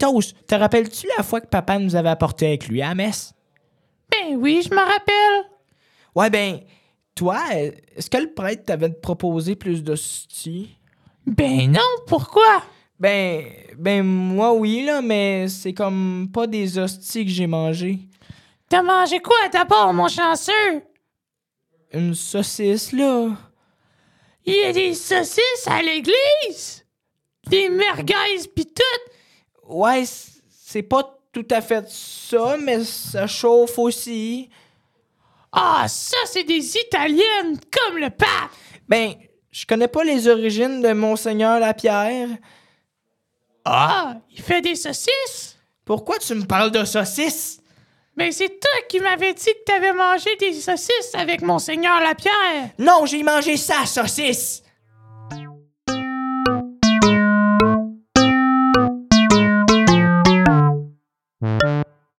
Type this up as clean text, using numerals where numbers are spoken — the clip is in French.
Toast, te rappelles-tu la fois que papa nous avait apporté avec lui à la messe? Ben oui, je me rappelle. Ouais, ben, toi, est-ce que le prêtre t'avait proposé plus d'hosties? Ben non, pourquoi? Ben, moi, oui, là, mais c'est comme pas des hosties que j'ai mangé. T'as mangé quoi d'abord, mon chanceux? Une saucisse, là. Il y a des saucisses à l'église? Des merguez pis tout? Ouais, c'est pas tout à fait ça, mais ça chauffe aussi. Ah, ça, c'est des Italiennes, comme le pape! Ben, je connais pas les origines de Monseigneur Lapierre. Ah, il fait des saucisses? Pourquoi tu me parles de saucisses? Ben c'est toi qui m'avais dit que t'avais mangé des saucisses avec Monseigneur Lapierre! Non, j'ai mangé sa saucisse!